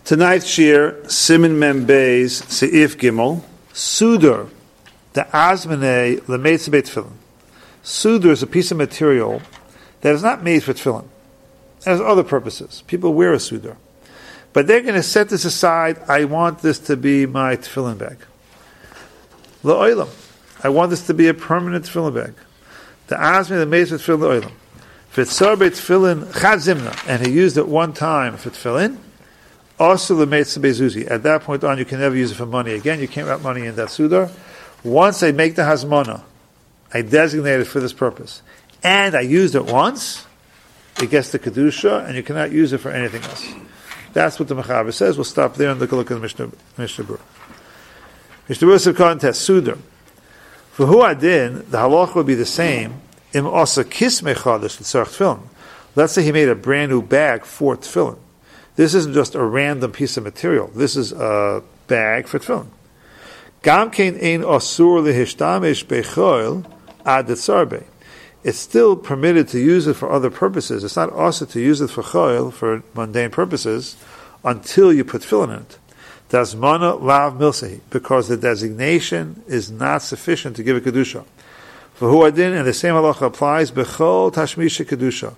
Tonight's shir, Simin Membeis, Seif Gimel, Sudur, the Azmanei, Lemeitz Beit Tefillin. Sudur is a piece of material that is not made for tefillin. It has other purposes. People wear a sudur. But they're going to set this aside. I want this to be my tefillin bag. La'olam. I want this to be a permanent tefillin bag. The Azmanei, Lemeitz Beit Tefillin, La'olam. Fitzar Beit Tefillin, Chad Zimna. And he used it one time for tefillin. Also, the Meitz Bezuzi. At that point on, you can never use it for money again. You can't wrap money in that sudar. Once I make the hazmana, I designate it for this purpose, and I used it once, it gets the kedusha, and you cannot use it for anything else. That's what the Mechaber says. We'll stop there and look at the Mishnah Berurah. Mishnah Berurah said contest sudar. For who adin, the halacha would be the same. Im asa kismei chadash l'tzarech tefillin. Let's say he made a brand new bag for tefillin. This isn't just a random piece of material. This is a bag for tefillin. Gam kein ein asur lehishtamesh bechoil ad tzarbe. It's still permitted to use it for other purposes. It's not also to use it for choil, for mundane purposes, until you put tefillin in it. Dasmana lav milsehi, because the designation is not sufficient to give a kedusha. For hu adin, and the same halacha applies, bechol tashmisha kedusha.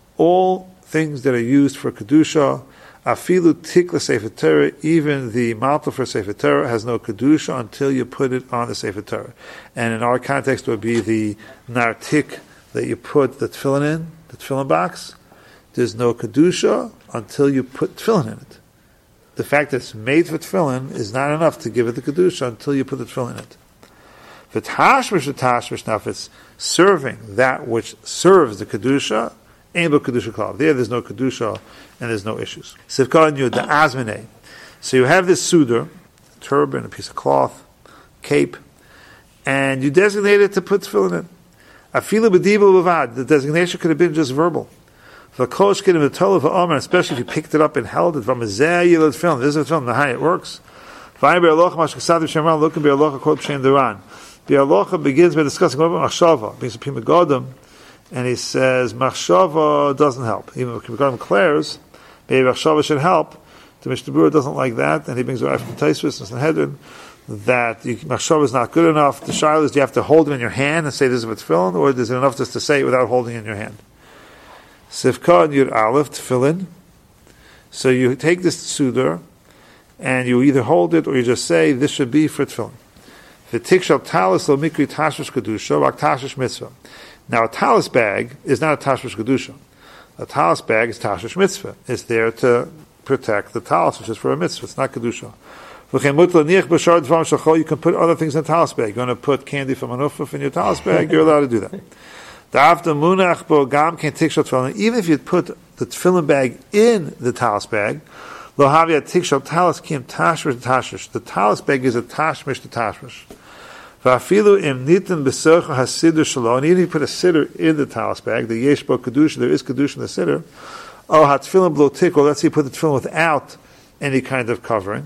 All things that are used for kedusha, afilu tikla sefer Torah, even the malta for sefer Torah has no kedusha until you put it on the sefer Torah. And in our context, it would be the nartik that you put the tefillin in, the tefillin box. There's no kedusha until you put tefillin in it. The fact that it's made for tefillin is not enough to give it the kedusha until you put the tefillin in it. If it's tashmish, now if it's serving that which serves the kedusha, there's no kedusha and there's no issues. Sivka Yud, the Azmanei. So you have this sudur, a turban, a piece of cloth, cape, and you designate it to put tefillin in. Afilu b'diva b'vad. The designation could have been just verbal. V'kosh k'dim v'tol v'omer, especially if you picked it up and held it from a zeh yilad tefillin. This is a tefillin. Nahai, it works. V'ayim be'alocha mashkasadim shemran lokum be'alocha kol p'shem duran. Be'alocha begins by discussing what about machshava, being supreme godim. And he says, Machshava doesn't help. Even if Kibbarim declares, maybe Machshava should help. The Mishnah Berurah doesn't like that, and he brings a from Taisvis and Sanhedrin that Machshava is not good enough. The shaila is, do you have to hold it in your hand and say this is a tefillin, or is it enough just to say it without holding it in your hand? Sivka and Yud Aleph, tefillin. So you take this sudur, and you either hold it, or you just say, this should be for tefillin. V'tik shal talis lo mikri tashvish kedusha, v'ak tashish mitzvah. Now, a talis bag is not a tashmish kedusha. A talis bag is tashmish mitzvah. It's there to protect the talis, which is for a mitzvah. It's not kedusha. You can put other things in a talis bag. You're going to put candy from an ufuf in your talis bag, you're allowed to do that. Even if you put the tefillin bag in the talis bag, the talis bag is a tashmish to tashmish. Even if you put a siddur in the talis bag, the yeshbo kedusha, there is kedusha in the siddur. Oh, hatfilin blo tik, or let's say you put the tefillin without any kind of covering.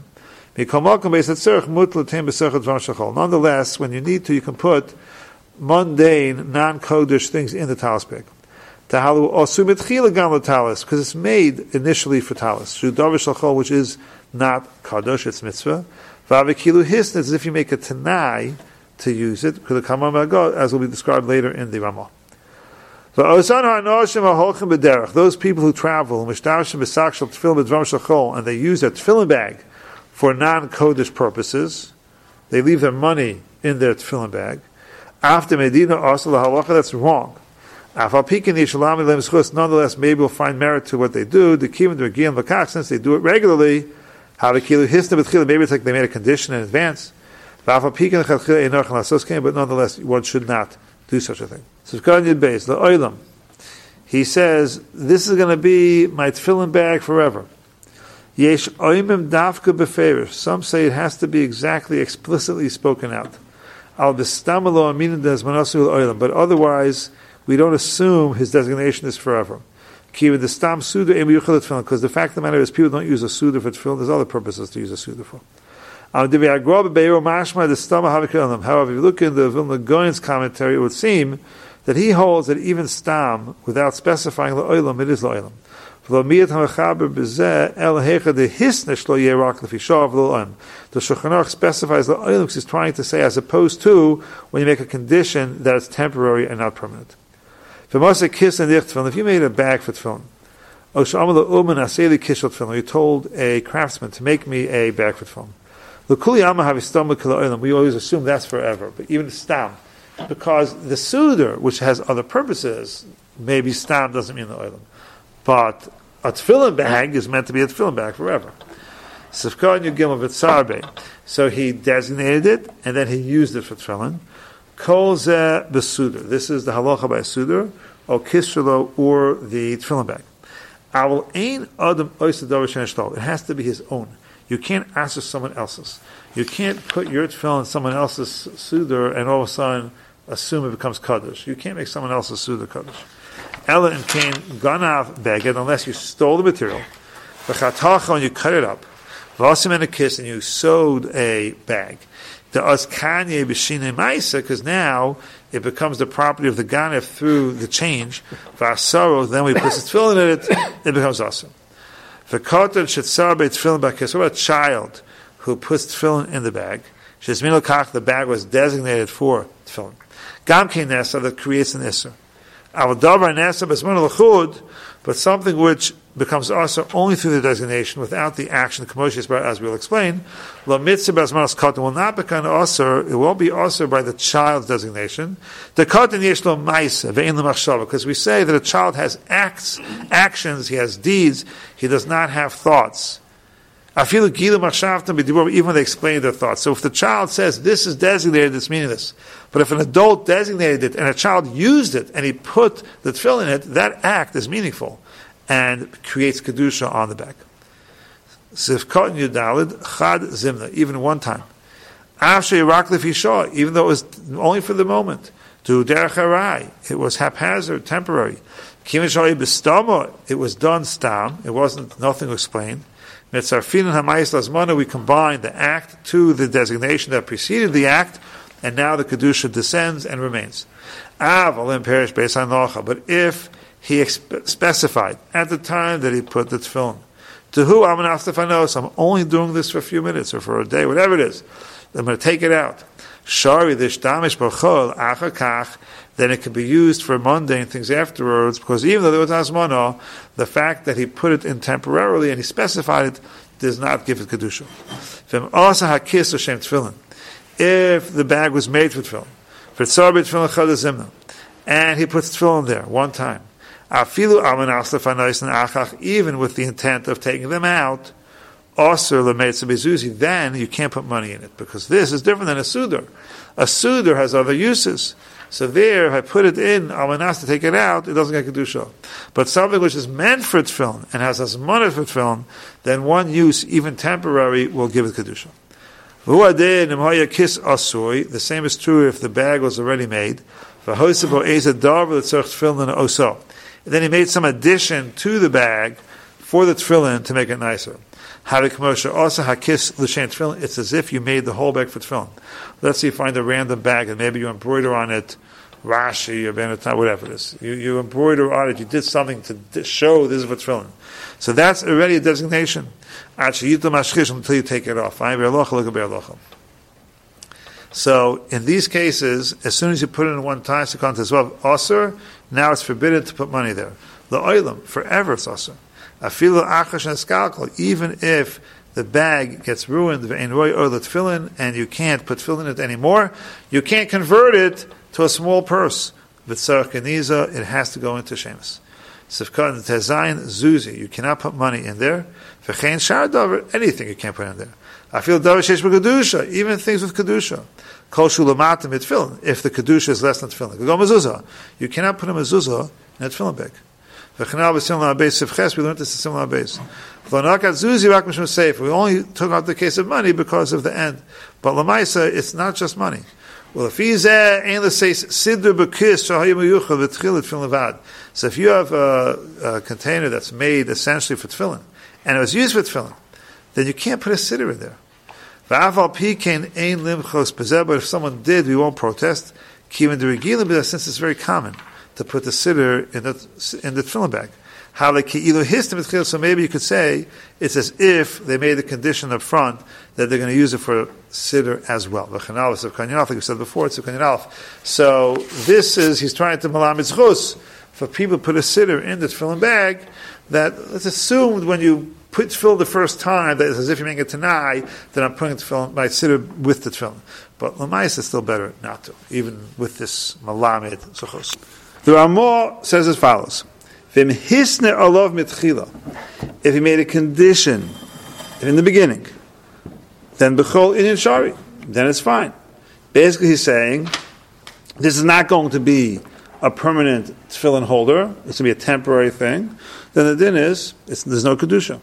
Nonetheless, when you need to, you can put mundane, non-kodesh things in the talis bag. Because it's made initially for talis, which is not kadosh, it's mitzvah. It's as if you make a tanai to use it, as will be described later in the Ramah. Those people who travel, and they use their tefillin bag for non-kodesh purposes, they leave their money in their tefillin bag. After Medina, also the halacha, that's wrong. Nonetheless, maybe we'll find merit to what they do. Since they do it regularly, maybe it's like they made a condition in advance. But nonetheless, one should not do such a thing. He says, this is going to be my tefillin bag forever. Some say it has to be exactly, explicitly spoken out. But otherwise, we don't assume his designation is forever. Because the fact of the matter is, people don't use a suda for tefillin. There's other purposes to use a suda for. However, if you look in the Vilna Gaon's commentary, it would seem that he holds that even stam, without specifying la'olam, it is la'olam. The Shulchan Aruch specifies the oilum he's trying to say, as opposed to when you make a condition that it's temporary and not permanent. If you made a bag for tefillin, you told a craftsman to make me a bag for tefillin. We always assume that's forever, but even stam, because the suder, which has other purposes, maybe stam doesn't mean the oilam, but a tefillin bag is meant to be a tefillin bag forever. So he designated it, and then he used it for tefillin. Kol zeh b'suder. This is the halacha by suder, or kisrelo, or the tefillin bag. It has to be his own. You can't ask for someone else's. You can't put your tefillin in someone else's suder and all of a sudden assume it becomes kaddish. You can't make someone else's suder kaddish. Ella and Cain ganav beged, unless you stole the material. When you cut it up, vasim and a kiss, and you sewed a bag. The oskanye b'shinei ma'isa, because now it becomes the property of the ganev through the change. V'asaro, then we put the tefillin in it, it becomes awesome. V'kotel shetzar be'tefillin b'kis. What about a child who puts tefillin in the bag? Shezmin l'kach, the bag was designated for tefillin. Gam kein nesa, that creates an isser. But something which becomes also only through the designation, without the action, as we'll explain, will not become also, it won't be also by the child's designation. Because we say that a child has actions, he has deeds, he does not have thoughts. Even when they explain their thoughts. So if the child says, this is designated, it's meaningless. But if an adult designated it, and a child used it, and he put the tefillin in it, that act is meaningful, and creates kedusha on the back. Sifkot Yudalid, Chad Zimna, even one time. Even though it was only for the moment. To Derech Harai, it was haphazard, temporary. It was done stam, it wasn't, nothing explained. We combine the act to the designation that preceded the act, and now the kedusha descends and remains. But if he specified at the time that he put the tefillin, to who I'm only doing this for a few minutes or for a day, whatever it is, I'm going to take it out. Then it can be used for mundane things afterwards, because even though there was asmana, the fact that he put it in temporarily and he specified it does not give it kedusha. If the bag was made for tefillin, and he puts tefillin there one time, even with the intent of taking them out, then you can't put money in it, because this is different than a suder. A suder has other uses. So there, if I put it in almanas to take it out, it doesn't get kedusha. But something which is meant for tefillin and has asmonah for tefillin, then one use, even temporary, will give it kedusha. The same is true if the bag was already made. And then he made some addition to the bag for the tefillin to make it nicer. It's as if you made the whole bag for tefillin. Let's say you find a random bag and maybe you embroider on it Rashi or Benetah, whatever it is. You embroider on it, you did something to show this is for tefillin. So that's already a designation. Until you take it off. So in these cases, as soon as you put it in one time, asur, now it's forbidden to put money there. The oilam, forever it's asur. Even if the bag gets ruined, and you can't put tefillin in it anymore, you can't convert it to a small purse. It has to go into shemus. Sifkat tezayin zuzi, you cannot put money in there. Anything you can't put in there. Even things with kedusha. If the kedusha is less than tefillin, you cannot put a mezuzah in a tefillin bag. We learned this in similar base. We only took out the case of money because of the end. But lamaisa, it's not just money. Well, so if you have a container that's made essentially for tefillin, and it was used for tefillin, then you can't put a siddur in there. But if someone did, we won't protest. Since it's very common to put the siddur in the tefillin bag. So maybe you could say it's as if they made the condition up front that they're going to use it for siddur as well. Like we said before, it's so this is, he's trying to malam mitzchus for people to put a siddur in the tefillin bag, that it's assumed when you put tefillin the first time that it's as if you're making a tanai, that I'm putting tefillin, my siddur with the tefillin. But lamais is still better not to, even with this malamid tzchus. The Ramah says as follows: if he made a condition in the beginning, then b'chol inyan shari, then it's fine. Basically, he's saying this is not going to be a permanent tefillin holder; it's going to be a temporary thing. Then the din is there's no kedusha.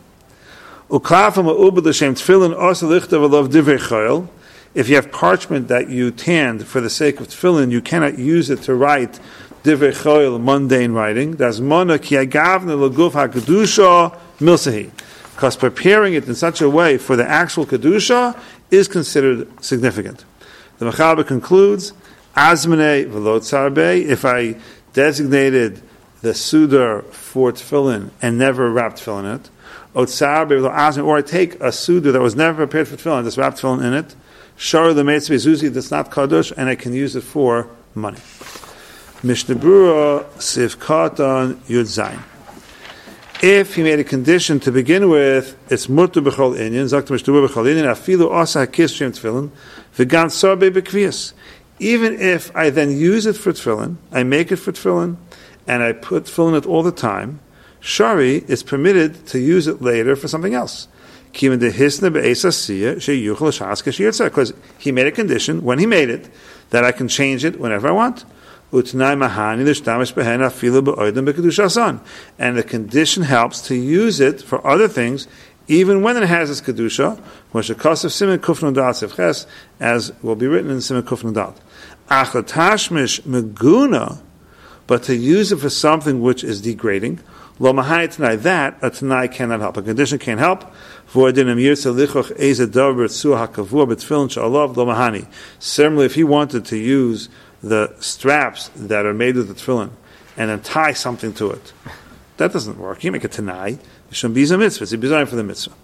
If you have parchment that you tanned for the sake of tefillin, you cannot use it to write divrei choil, mundane writing. That's mana ki agavna l'guf hakadusha milsahi. Because preparing it in such a way for the actual kedusha is considered significant. The Mechaber concludes, Azmane v'lo tzarbe, if I designated the sudar for tefillin and never wrapped tefillin in it, or I take a sudar that was never prepared for tefillin, just wrapped tefillin in it, shar the meitzvah zuzi that's not kadosh, and I can use it for money. Mishnah Berurah Sif Katan Yud Zayin. If he made a condition to begin with, it's mutter b'chol inyan. Zakt Mishnah Berurah b'chol inyan. Afilu asa hakis shem tefillin v'gan sarbe b'kvias. Even if I then use it for tefillin, I make it for tefillin, and I put tefillin it all the time, shari is permitted to use it later for something else. Because he made a condition when he made it that I can change it whenever I want. And the condition helps to use it for other things, even when it has its kedusha, as will be written in Siman Kuf Nadat. But to use it for something which is degrading, that a tanai cannot help. A condition can't help. Similarly, if he wanted to use the straps that are made with the tefillin and then tie something to it, that doesn't work. You make a tanai. It shouldn't be a mitzvah. It's a design for the mitzvah.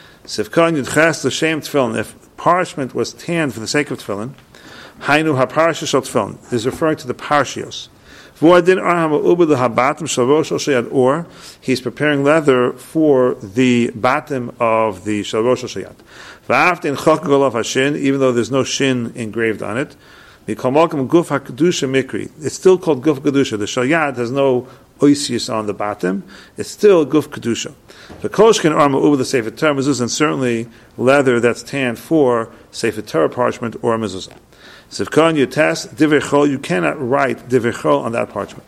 If parchment was tanned for the sake of tefillin, hainu haparsha shel tefillin is referring to the parshios. Or he's preparing leather for the bottom of the shel rosh shayat. Even though there's no shin engraved on it, it's still called guf kedusha. The shayat has no oisius on the bottom. It's still guf kedusha. The kolshkin arma uber the sefer Torah mezuzah, and certainly leather that's tanned for sefer Torah parchment or mezuzah. Sivkan you test divrei chol, you cannot write divrei chol on that parchment.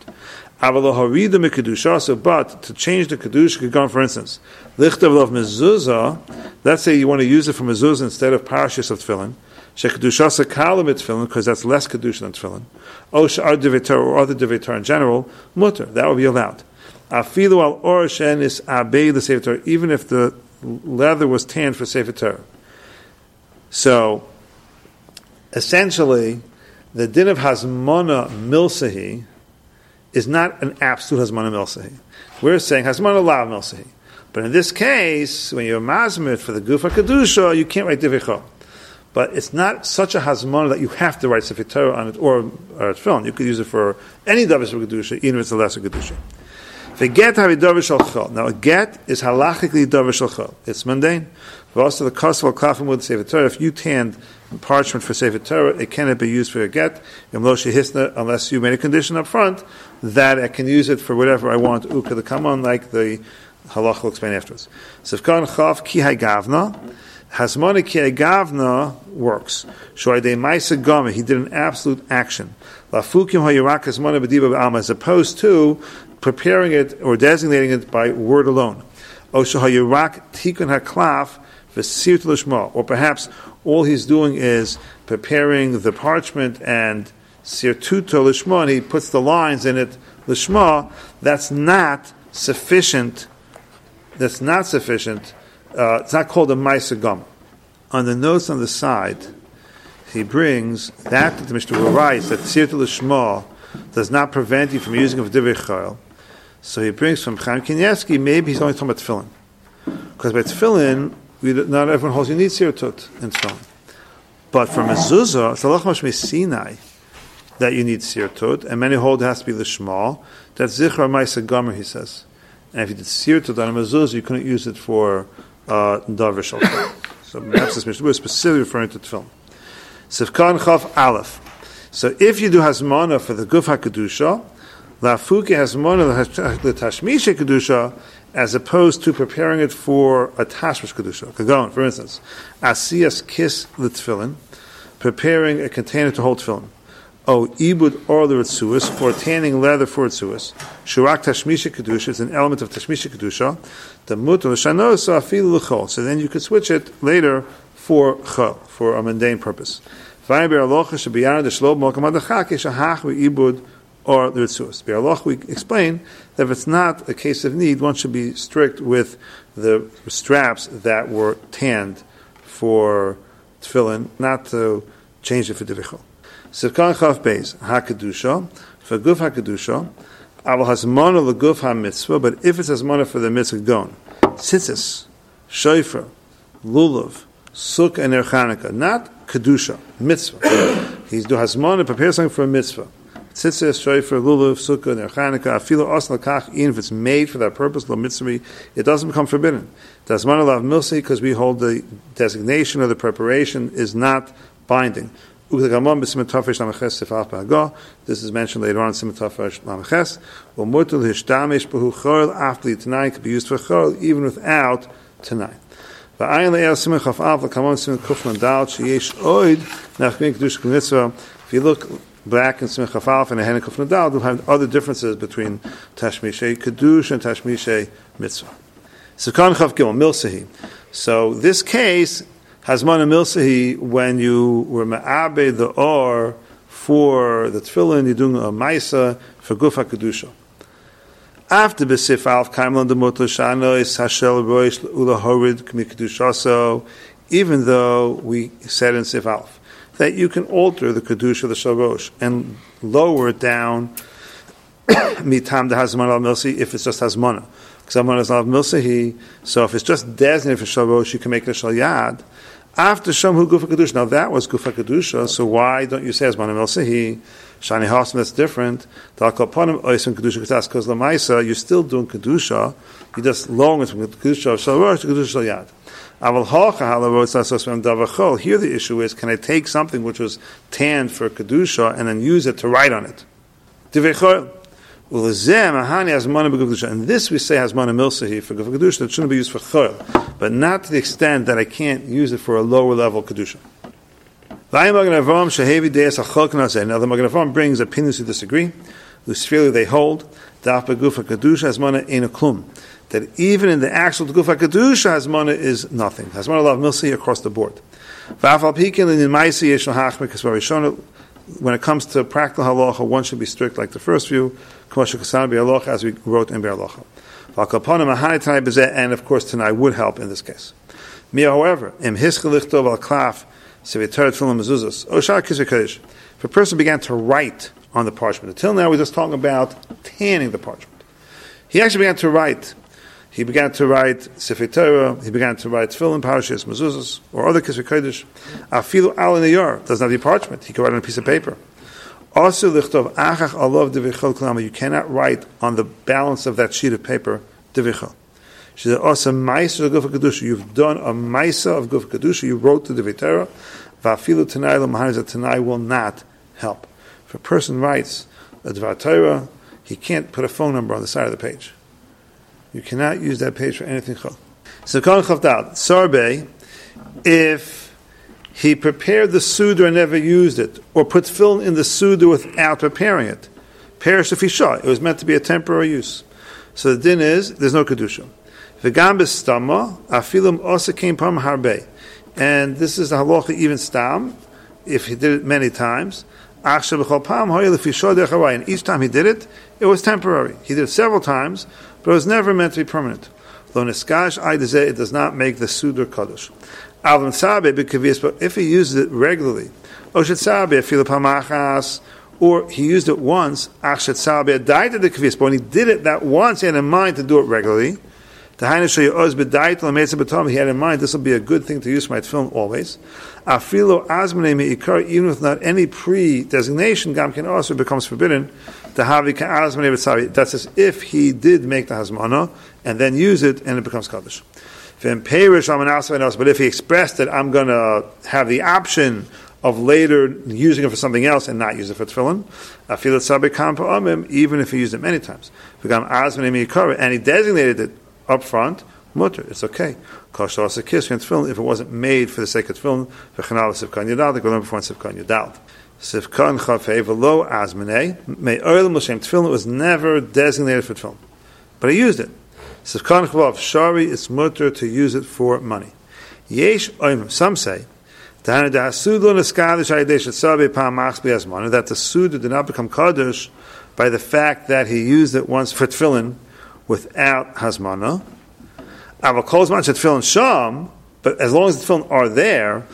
But to change the kedusha could go, for instance, lichtav of mezuzah. Let's say you want to use it for mezuzah instead of parashas of tefillin. Shekedushasa kalam tefillin, because that's less kedusha than tefillin. O she'ar divrei Torah or other divrei Torah in general, mutter, that would be allowed. Afilu al or she'enis abei the sefer Torah, even if the leather was tanned for sefer Torah. So, essentially, the din of Hazmana Milsahi is not an absolute Hazmana Milsahi. We're saying Hazmana La Milsahi. But in this case, when you're mazmit for the Gufa Kedusha, you can't write Divrei Chol. But it's not such a Hazmana that you have to write Sefer Torah on it or film. You could use it for any Davish for Kedusha, even if it's a lesser Kedusha. The get have a Davish Al Chol. Now a get is halachically Davish Al Chol. It's mundane. But also the Kosval Klafim with Sefer Torah, if you tanned parchment for Sefer Torah, it cannot be used for a get, unless you made a condition up front that I can use it for whatever I want, uka the kaman, like the halach will explain afterwards. Sivkan chav ki haygavna, hasmona ki haygavna works. Shoydei ma'isa gama, he did an absolute action. Lafukim hayirak hasmona b'diba b'alma, as opposed to preparing it or designating it by word alone. O shahayirak tikun haklaf v'sir to l'shma, or perhaps all he's doing is preparing the parchment and sirtuto lishma, and he puts the lines in it lishma. That's not sufficient. It's not called a ma'aseh gam. On the notes on the side, he brings that the Mishnah writes that sirtuto lishma does not prevent you from using of divrei chol. So he brings from Chaim Kanievsky, maybe he's only talking about tefillin. Because by tefillin, not everyone holds you need sirtut in tefillin. But for mezuzah, it's halach mashmei Sinai that you need sirtut, and many hold it has to be the shmal. That's zichra ma'isa gomer, he says. And if you did sirtut on a mezuzah, you couldn't use it for davar shalom. So perhaps this Mishnah is specifically referring to tefillin. Sivkan Chav Aleph. So if you do hasmana for the guf hakadusha, lafuke hasmana the tashmisha kedusha, as opposed to preparing it for a tashmish kedusha. Kagon, for instance, asiyas kiss the tefillin, preparing a container to hold tefillin. O ibud or the ritzuas, or tanning leather for ritzuas. Shurak tashmisha kedusha is an element of tashmisha kedusha. The mutar l'shanos afilu l'chol. So then you could switch it later for chol, for a mundane purpose. V'ayim be'alocha shebiyar d'shlob molkam adachake shahach ve'ibud or the ritzuas. Be'alocha we explain that if it's not a case of need, one should be strict with the straps that were tanned for tefillin, not to change it for divichol. Sivkan Chav Beis HaKedusha, for Guf HaKedusha, Aval Hasmana L'Guf HaMitzvah, but if it's Hasmana for the Mitzvah Gon, Tzitzis, Shofar, Lulav, Sukkah, and Chanukah, not Kedusha, Mitzvah. He's do Hasmana, prepare something for a Mitzvah. Tzitzis, Shofar, Lulav, Sukkah, and Chanukah, Afilu Os L'Kach, even if it's made for that purpose, Lo Mitzvah, it doesn't become forbidden. The Hasmana Lav Milsi, because we hold the designation or the preparation is not binding. This is mentioned later on in Siman Tafresh Lameches. Umurtul hishtamish behu chol after tonight could be used for chol even without tonight. Va'ayin le'el Siman Chaf Av l'kamon Siman Kufman Dal sheyesh oid nachmin kedush k'mitzvah. If you look back in Siman Chaf Av and a Hen Kufman Dal, you'll have other differences between Tashmishay Kedush and Tashmishay Mitzvah. Sivkan Chaf Gimel Milsahi. So this case. Hasmana Milsahi, when you were ma'abe the or for the tefillin, you're doing a maisa for guf HaKedusha. After B'sif Alf, Kaimlan de Moto Shano is Hashel Roish Ula Horid K'mi Kedushaso, even though we said in Sif Alf that you can alter the Kedusha of the Shalosh and lower it down mitam de Hasmana al Milsahi if it's just Hasmana. Because Hasmana is not Milsahi, so if it's just designated for Shalosh, you can make it a Shalyad. After Shamhu Gufa Kedusha, now that was Gufa Kedusha, so why don't you say as Manam El Sehi, Shani Hasam, that's different. Dalkaponim Oisim Kedusha Ketas, because Lamaisa, you're still doing Kedusha, you just long it from Kedusha of Shalrosh to Kedusha Shalyad. Aval Hacha Halavot Sasosvam Davachol, here the issue is, can I take something which was tanned for Kedusha and then use it to write on it? Divechol. And this we say has mana milsahi for kedusha that shouldn't be used for chol, but not to the extent that I can't use it for a lower level kedusha. Now the Magen Avraham brings opinions who disagree. Lusfili they hold that even in the actual gufa kedusha hasmana is nothing. Hasmana lav milsahi across the board. When it comes to practical halacha, one should be strict like the first view, as we wrote in Be'er Halacha. And of course, Tanai would help in this case. However, if a person began to write on the parchment, until now we're just talking about tanning the parchment. He actually began to write. He began to write Sefer Torah, he began to write Tefillin, Parashas, Mezuzos, or other Kisvei Kodesh. Afilu al niyar, doesn't have the parchment. He can write on a piece of paper. Also, lichtov achach alav devichol klama. You cannot write on the balance of that sheet of paper devichol. She said, also ma'isa of Guf HaKedusha. You've done a ma'isa of Guf HaKedusha. You wrote the Devei Torah. Va'afilu Tanai l'mahanis that Tanai will not help. If a person writes a Devei Torah, he can't put a phone number on the side of the page. You cannot use that page for anything chol. So, Kol Chavdal, Sarbe, if he prepared the Suda and never used it, or put film in the Suda without preparing it, perish if he shot. It was meant to be a temporary use. So the din is, there's no Kedusha. V'gam b'stama, afilim osakim pam harbe. And this is the halacha even stam, if he did it many times. And each time he did it, it was temporary. He did it several times, but it was never meant to be permanent. It does not make the Suda Kaddish. But if he uses it regularly, or he used it once, but when he did it that once, he had in mind to do it regularly. He had in mind this will be a good thing to use for my tefillin always. Even with not any pre-designation, Gamkin also becomes forbidden to have that's as if he did make the hazmana and then use it and it becomes kaddish. But if he expressed that I'm going to have the option of later using it for something else and not use it for tefillin, even if he used it many times, and he designated it up front, mutter, it's okay. If it wasn't made for the sake of tefillin, Sivkan Chafei V'lo Azmanei Me'olam L'Shem Tefillin was never designated for tefillin, but he used it. Sivkan Chavav Shari, it's mutter to use it for money. Yesh Oimim, some say that the Suda did not become Kaddish by the fact that he used it once for tefillin without Hazmana. But as long as the tefillin are there,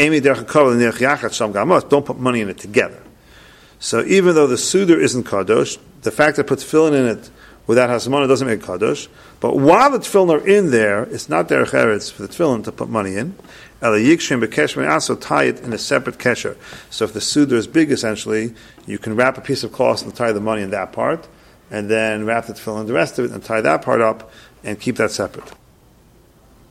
don't put money in it together. So even though the Suda isn't Kaddish, the fact that it puts tefillin in it without Hazmana doesn't make it Kaddish. But while the tefillin are in there, it's not derech eretz for the tefillin to put money in. Also tie it in a separate kesher. So if the Suda is big, essentially, you can wrap a piece of cloth and tie the money in that part, and then wrap the tefillin in the rest of it and tie that part up and keep that separate.